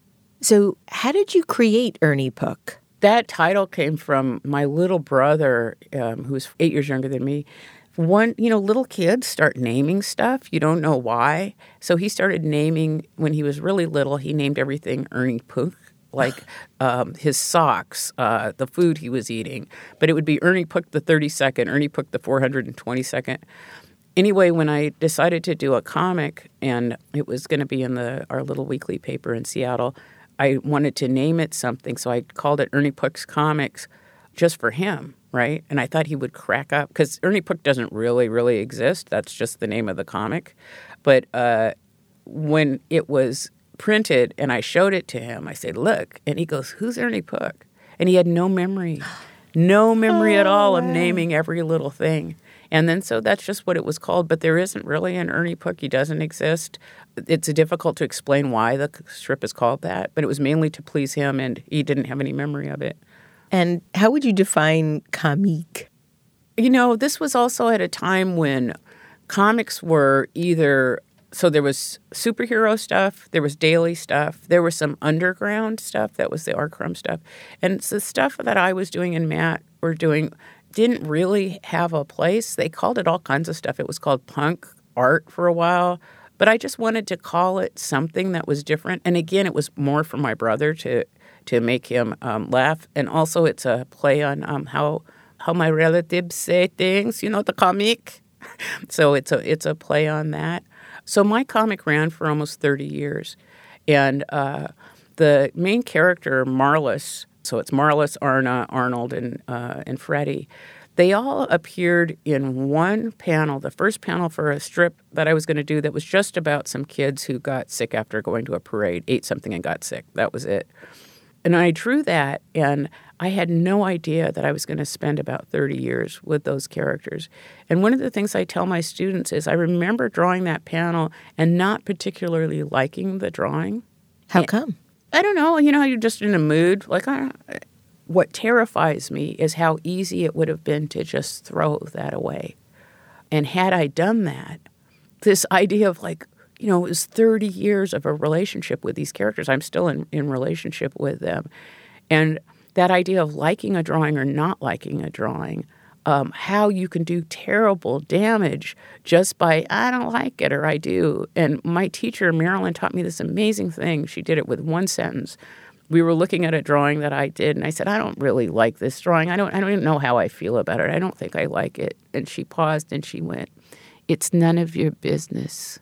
S2: So how did you create Ernie Puck?
S4: That title came from my little brother, um, who's eight years younger than me. One, you know, little kids start naming stuff. You don't know why. So he started naming, when he was really little, he named everything Ernie Puck, like um, his socks, uh, the food he was eating. But it would be Ernie Puck the thirty-second, Ernie Puck the four hundred twenty-second. Anyway, when I decided to do a comic, and it was going to be in the our little weekly paper in Seattle, I wanted to name it something, so I called it Ernie Puck's Comics just for him, right? And I thought he would crack up, because Ernie Puck doesn't really, really exist. That's just the name of the comic. But uh, when it was printed and I showed it to him, I said, look, and he goes, who's Ernie Puck? And he had no memory, no memory oh, at all wow. of naming every little thing. And then so that's just what it was called. But there isn't really an Ernie Puck. He doesn't exist. It's difficult to explain why the strip is called that. But it was mainly to please him, and he didn't have any memory of it.
S2: And how would you define comique?
S4: You know, this was also at a time when comics were either... So there was superhero stuff, there was daily stuff, there was some underground stuff, that was the R. Crumb stuff. And the stuff that I was doing and Matt were doing didn't really have a place. They called it all kinds of stuff. It was called punk art for a while. But I just wanted to call it something that was different. And again, it was more for my brother to to make him um, laugh. And also it's a play on um, how how my relatives say things, you know, the comique. So it's a it's a play on that. So my comic ran for almost thirty years. And uh, the main character, Marlis, so it's Marlis, Arna, Arnold, and uh, and Freddie, they all appeared in one panel, the first panel for a strip that I was going to do that was just about some kids who got sick after going to a parade, ate something and got sick. That was it. And I drew that, and I had no idea that I was going to spend about thirty years with those characters. And one of the things I tell my students is I remember drawing that panel and not particularly liking the drawing.
S2: How come?
S4: I don't know. You know, you're just in a mood. Like, I, what terrifies me is how easy it would have been to just throw that away. And had I done that, this idea of like, you know, it was thirty years of a relationship with these characters. I'm still in, in relationship with them. And that idea of liking a drawing or not liking a drawing, um, how you can do terrible damage just by, I don't like it or I do. And my teacher, Marilyn, taught me this amazing thing. She did it with one sentence. We were looking at a drawing that I did, and I said, I don't really like this drawing. I don't, I don't even know how I feel about it. I don't think I like it. And she paused and she went, it's none of your business.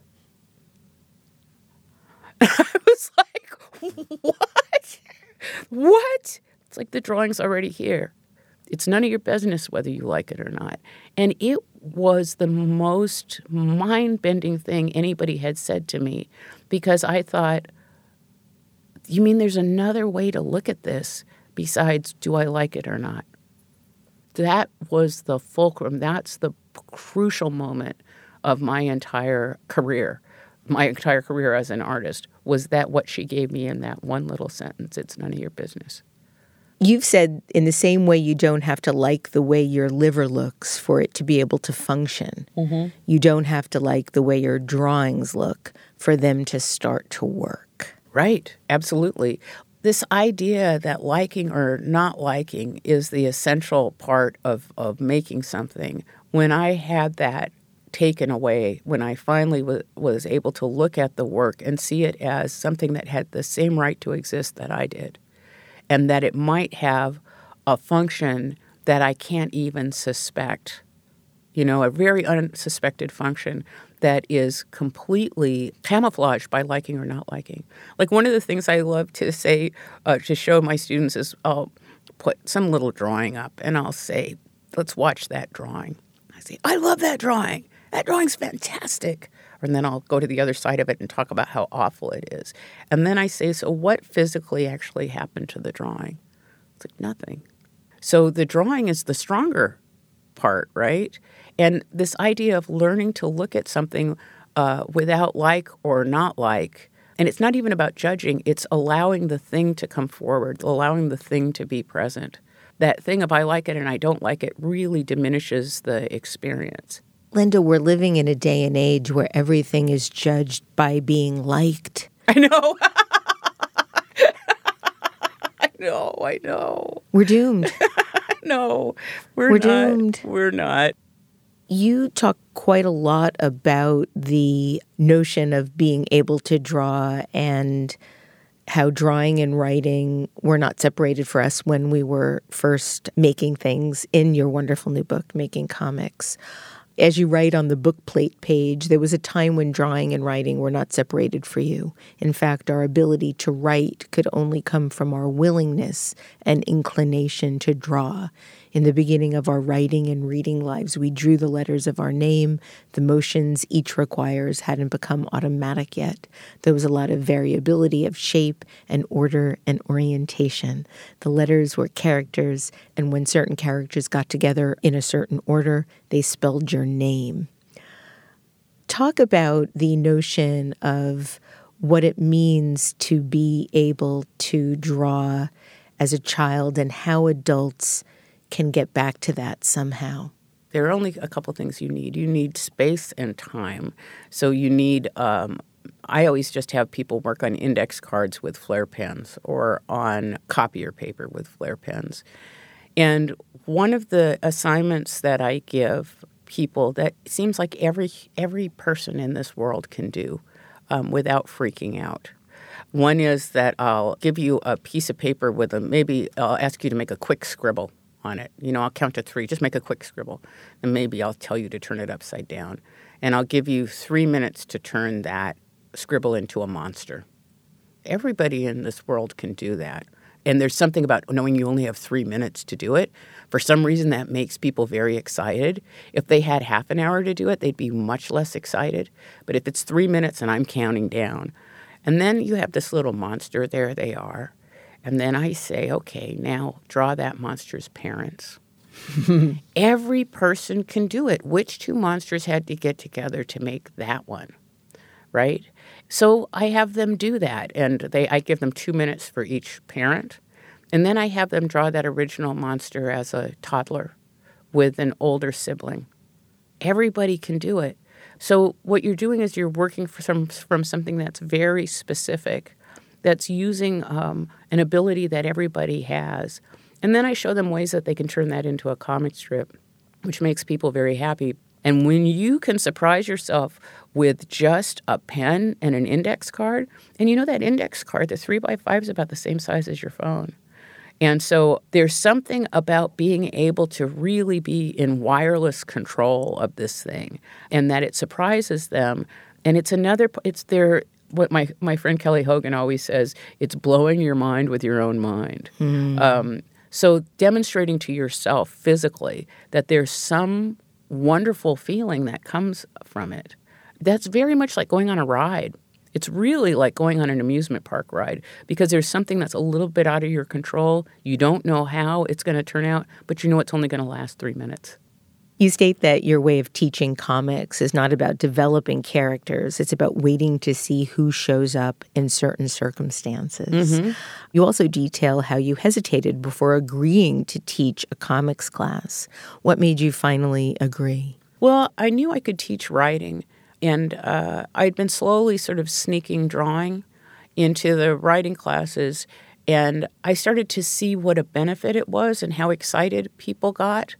S4: I was like, what? What? It's like the drawing's already here. It's none of your business whether you like it or not. And it was the most mind-bending thing anybody had said to me, because I thought, you mean there's another way to look at this besides do I like it or not? That was the fulcrum. That's the crucial moment of my entire career. My entire career as an artist was that what she gave me in that one little sentence. It's none of your business.
S2: You've said in the same way you don't have to like the way your liver looks for it to be able to function. Mm-hmm. You don't have to like the way your drawings look for them to start to work.
S4: Right. Absolutely. This idea that liking or not liking is the essential part of, of making something. When I had that taken away when I finally w- was able to look at the work and see it as something that had the same right to exist that I did, and that it might have a function that I can't even suspect, you know, a very unsuspected function that is completely camouflaged by liking or not liking. Like one of the things I love to say, uh, to show my students is I'll put some little drawing up and I'll say, let's watch that drawing. I say, I love that drawing. That drawing's fantastic. And then I'll go to the other side of it and talk about how awful it is. And then I say, so what physically actually happened to the drawing? It's like nothing. So the drawing is the stronger part, right? And this idea of learning to look at something uh, without like or not like, and it's not even about judging, it's allowing the thing to come forward, allowing the thing to be present. That thing of I like it and I don't like it really diminishes the experience.
S2: Linda, we're living in a day and age where everything is judged by being liked.
S4: I know. I know, I know.
S2: We're doomed.
S4: No, we're,
S2: we're
S4: not.
S2: doomed.
S4: We're not.
S2: You talk quite a lot about the notion of being able to draw and how drawing and writing were not separated for us when we were first making things in your wonderful new book, Making Comics. As you write on the book plate page, there was a time when drawing and writing were not separated for you. In fact, our ability to write could only come from our willingness and inclination to draw. In the beginning of our writing and reading lives, we drew the letters of our name. The motions each requires hadn't become automatic yet. There was a lot of variability of shape and order and orientation. The letters were characters, and when certain characters got together in a certain order, they spelled your name. Talk about the notion of what it means to be able to draw as a child and how adults can get back to that somehow.
S4: There are only a couple things you need. You need space and time. So you need, um, I always just have people work on index cards with Flair pens or on copier paper with Flair pens. And one of the assignments that I give people that seems like every every person in this world can do um, without freaking out. One is that I'll give you a piece of paper with a, maybe I'll ask you to make a quick scribble on it. You know, I'll count to three. Just make a quick scribble. And maybe I'll tell you to turn it upside down. And I'll give you three minutes to turn that scribble into a monster. Everybody in this world can do that. And there's something about knowing you only have three minutes to do it. For some reason, that makes people very excited. If they had half an hour to do it, they'd be much less excited. But if it's three minutes and I'm counting down, and then you have this little monster, there they are. And then I say, okay, now draw that monster's parents. Every person can do it. Which two monsters had to get together to make that one, right? So I have them do that, and they I give them two minutes for each parent. And then I have them draw that original monster as a toddler with an older sibling. Everybody can do it. So what you're doing is you're working for some, from something that's very specific, that's using um, an ability that everybody has. And then I show them ways that they can turn that into a comic strip, which makes people very happy. And when you can surprise yourself with just a pen and an index card, and you know that index card, the three by five is about the same size as your phone. And so there's something about being able to really be in wireless control of this thing, and that it surprises them. And it's another, it's their, what my, my friend Kelly Hogan always says, it's blowing your mind with your own mind. Mm. Um, so demonstrating to yourself physically that there's some wonderful feeling that comes from it. That's very much like going on a ride. It's really like going on an amusement park ride because there's something that's a little bit out of your control. You don't know how it's going to turn out, but you know it's only going to last three minutes.
S2: You state that your way of teaching comics is not about developing characters. It's about waiting to see who shows up in certain circumstances. Mm-hmm. You also detail how you hesitated before agreeing to teach a comics class. What made you finally agree?
S4: Well, I knew I could teach writing. And uh, I'd been slowly sort of sneaking drawing into the writing classes, and I started to see what a benefit it was and how excited people got.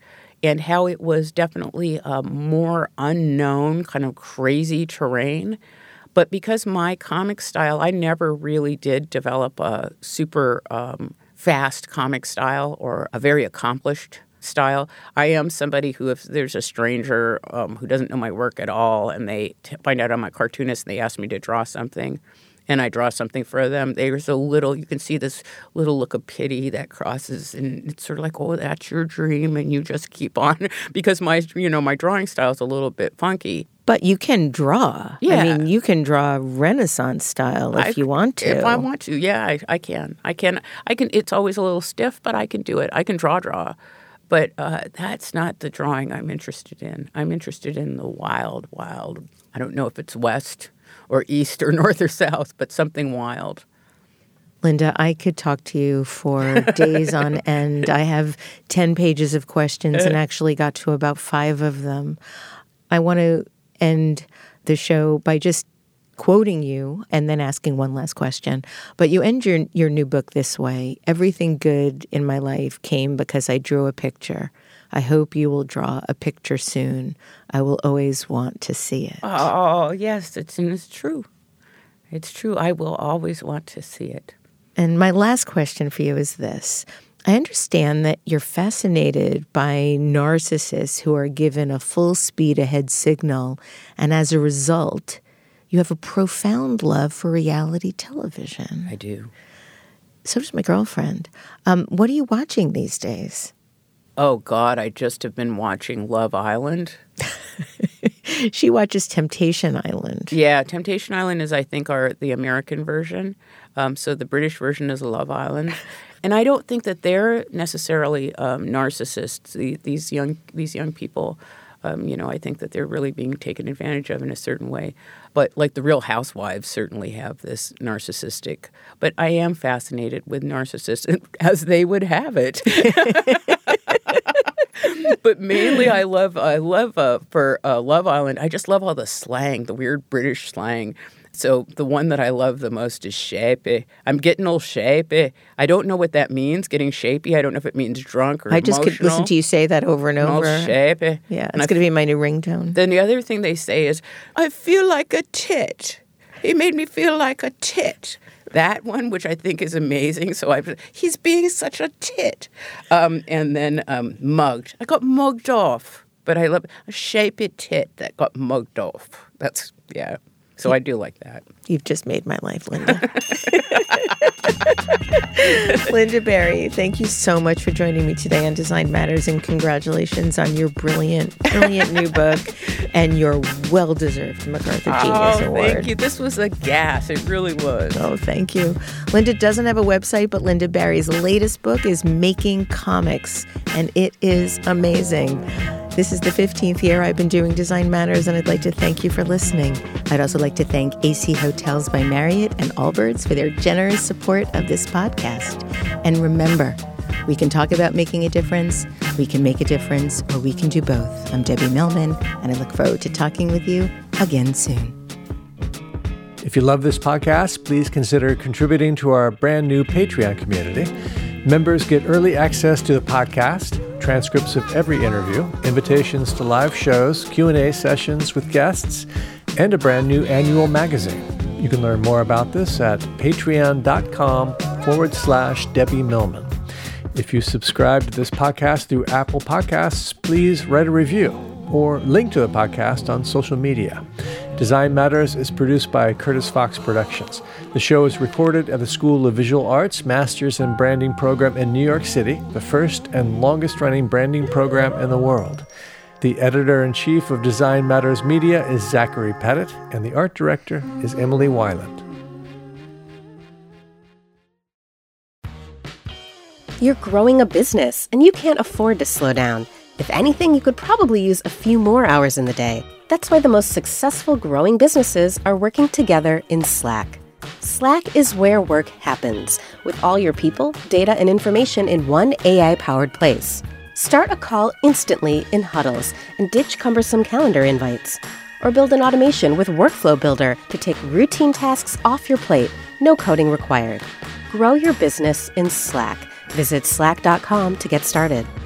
S4: and how it was definitely a more unknown, kind of crazy terrain. But because my comic style, I never really did develop a super um, fast comic style or a very accomplished style. I am somebody who, if there's a stranger um, who doesn't know my work at all and they t- find out I'm a cartoonist and they ask me to draw something, and I draw something for them, there's a little, you can see this little look of pity that crosses, and it's sort of like, oh, that's your dream, and you just keep on, because my, you know, my drawing style is a little bit funky.
S2: But you can draw.
S4: Yeah.
S2: I mean, you can draw Renaissance style if
S4: I,
S2: you want to.
S4: If I want to, yeah, I, I can. I can. I can. It's always a little stiff, but I can do it. I can draw, draw. But uh, that's not the drawing I'm interested in. I'm interested in the wild, wild. I don't know if it's west or east or north or south, but something wild.
S2: Linda, I could talk to you for days on end. I have ten pages of questions and actually got to about five of them. I want to end the show by just quoting you and then asking one last question. But you end your your new book this way: everything good in my life came because I drew a picture. I hope you will draw a picture soon. I will always want to see it.
S4: Oh, yes, it's, and it's true. It's true. I will always want to see it.
S2: And my last question for you is this. I understand that you're fascinated by narcissists who are given a full speed ahead signal, and as a result, you have a profound love for reality television.
S4: I do.
S2: So does my girlfriend. Um, what are you watching these days?
S4: Oh, God, I just have been watching Love Island.
S2: She watches Temptation Island.
S4: Yeah, Temptation Island is, I think, our the American version. Um, so the British version is Love Island. And I don't think that they're necessarily um, narcissists, the, these young these young people. Um, you know, I think that they're really being taken advantage of in a certain way. But like the Real Housewives certainly have this narcissistic. But I am fascinated with narcissists as they would have it. But mainly I love, I love uh, for uh, Love Island, I just love all the slang, the weird British slang. So the one that I love the most is shapey. I'm getting all shapey. I don't know what that means, getting shapey. I don't know if it means drunk or
S2: I just
S4: emotional.
S2: could listen to you say that over and
S4: I'm
S2: over.
S4: all shapey.
S2: Yeah,
S4: And
S2: it's
S4: I
S2: going to be my new ringtone.
S4: Then the other thing they say is, I feel like a tit. He made me feel like a tit. That one, which I think is amazing. So I, he's being such a tit. Um, and then um, mugged. I got mugged off. But I love a shapey tit that got mugged off. That's, yeah. So I do like that.
S2: You've just made my life, Linda. Linda Barry, thank you so much for joining me today on Design Matters, and congratulations on your brilliant, brilliant new book and your well-deserved MacArthur Genius
S4: oh,
S2: Award.
S4: Thank you. This was a gas. It really was.
S2: Oh, thank you. Linda doesn't have a website, but Linda Barry's latest book is Making Comics, and it is amazing. This is the fifteenth year I've been doing Design Matters, and I'd like to thank you for listening. I'd also like to thank A C Hotels by Marriott and Allbirds for their generous support of this podcast. And remember, we can talk about making a difference, we can make a difference, or we can do both. I'm Debbie Millman, and I look forward to talking with you again soon.
S5: If you love this podcast, please consider contributing to our brand new Patreon community. Members get early access to the podcast, transcripts of every interview, invitations to live shows, Q and A sessions with guests, and a brand new annual magazine. You can learn more about this at patreon.com forward slash Debbie Millman. If you subscribe to this podcast through Apple Podcasts, please write a review or link to the podcast on social media. Design Matters is produced by Curtis Fox Productions. The show is recorded at the School of Visual Arts Masters in Branding program in New York City, the first and longest-running branding program in the world. The editor-in-chief of Design Matters Media is Zachary Pettit, and the art director is Emily Weiland.
S3: You're growing a business, and you can't afford to slow down. If anything, you could probably use a few more hours in the day. That's why the most successful growing businesses are working together in Slack. Slack is where work happens, with all your people, data, and information in one A I-powered place. Start a call instantly in huddles and ditch cumbersome calendar invites. Or build an automation with Workflow Builder to take routine tasks off your plate, no coding required. Grow your business in Slack. Visit slack dot com to get started.